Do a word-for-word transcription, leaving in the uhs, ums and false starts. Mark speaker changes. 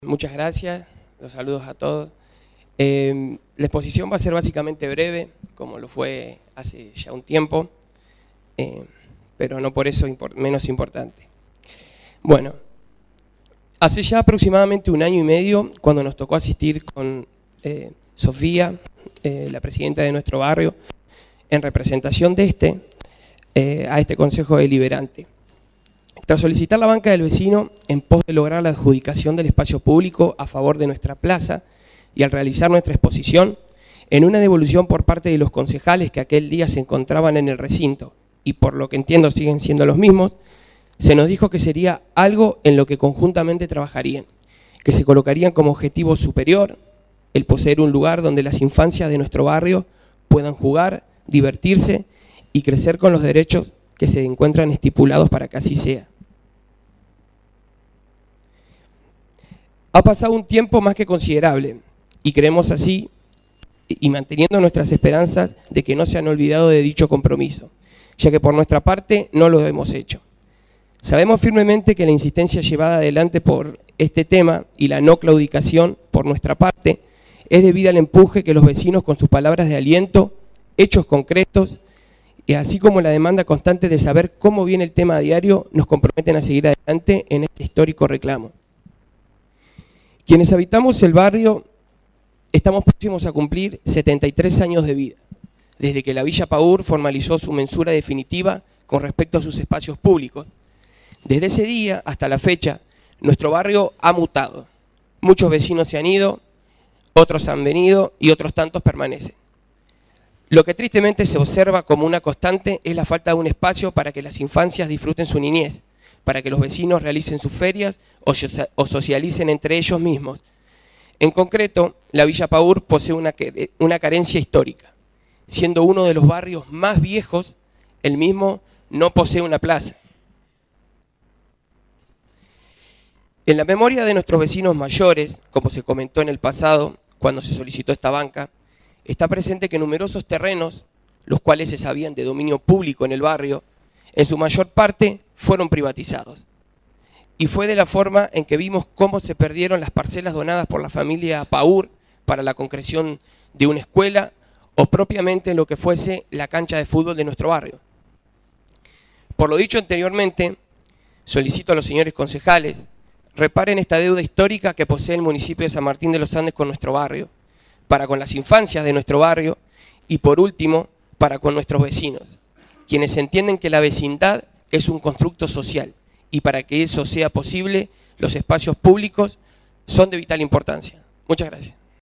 Speaker 1: Muchas gracias, los saludos a todos. Eh, la exposición va a ser básicamente breve, como lo fue hace ya un tiempo, eh, pero no por eso import- menos importante. Bueno, hace ya aproximadamente un año y medio, cuando nos tocó asistir con eh, Sofía, eh, la presidenta de nuestro barrio, en representación de este, eh, a este Consejo Deliberante. Tras solicitar la banca del vecino en pos de lograr la adjudicación del espacio público a favor de nuestra plaza y al realizar nuestra exposición, en una devolución por parte de los concejales que aquel día se encontraban en el recinto y por lo que entiendo siguen siendo los mismos, se nos dijo que sería algo en lo que conjuntamente trabajarían, que se colocarían como objetivo superior el poseer un lugar donde las infancias de nuestro barrio puedan jugar, divertirse y crecer con los derechos que se encuentran estipulados para que así sea. Ha pasado un tiempo más que considerable y creemos así y manteniendo nuestras esperanzas de que no se han olvidado de dicho compromiso, ya que por nuestra parte no lo hemos hecho. Sabemos firmemente que la insistencia llevada adelante por este tema y la no claudicación por nuestra parte es debida al empuje que los vecinos con sus palabras de aliento, hechos concretos, y así como la demanda constante de saber cómo viene el tema a diario, nos comprometen a seguir adelante en este histórico reclamo. Quienes habitamos el barrio estamos próximos a cumplir setenta y tres años de vida, desde que la Villa Paur formalizó su mensura definitiva con respecto a sus espacios públicos. Desde ese día hasta la fecha, nuestro barrio ha mutado. Muchos vecinos se han ido, otros han venido y otros tantos permanecen. Lo que tristemente se observa como una constante es la falta de un espacio para que las infancias disfruten su niñez, para que los vecinos realicen sus ferias o socialicen entre ellos mismos. En concreto, la Villa Paur posee una, una carencia histórica. Siendo uno de los barrios más viejos, el mismo no posee una plaza. En la memoria de nuestros vecinos mayores, como se comentó en el pasado, cuando se solicitó esta banca, está presente que numerosos terrenos, los cuales se sabían de dominio público en el barrio, en su mayor parte fueron privatizados. Y fue de la forma en que vimos cómo se perdieron las parcelas donadas por la familia Paur para la concreción de una escuela o propiamente lo que fuese la cancha de fútbol de nuestro barrio. Por lo dicho anteriormente, solicito a los señores concejales reparen esta deuda histórica que posee el municipio de San Martín de los Andes con nuestro barrio, para con las infancias de nuestro barrio y por último, para con nuestros vecinos, quienes entienden que la vecindad es un constructo social y para que eso sea posible, los espacios públicos son de vital importancia. Muchas gracias.